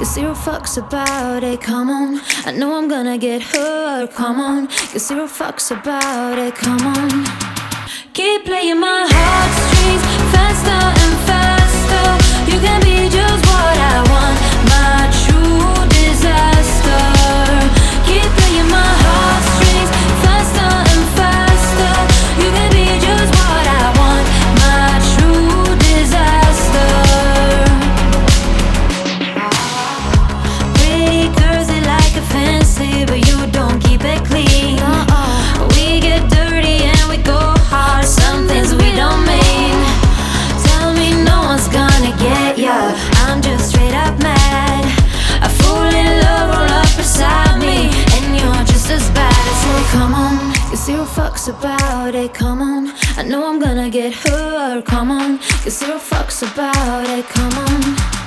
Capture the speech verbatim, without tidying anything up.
Give zero fucks about it, come on. I know I'm gonna get hurt, come on. Give zero fucks about it, come on. Keep playing my heartstrings faster and faster. You can be just what I want, my true disaster. Keep playing my heartstrings faster and faster. You can be just what I want, my true disaster. Pretty girls, they like it fancy, but you don't keep it clean. We get dirty and we go hard, some things we don't mean. Tell me no one's gonna get ya, I'm just straight up mad. I fall in love all up beside me, and you're just as bad. So come on, give zero fucks about it, come on. I know I'm gonna get hurt, come on. Give zero fucks about it, come on.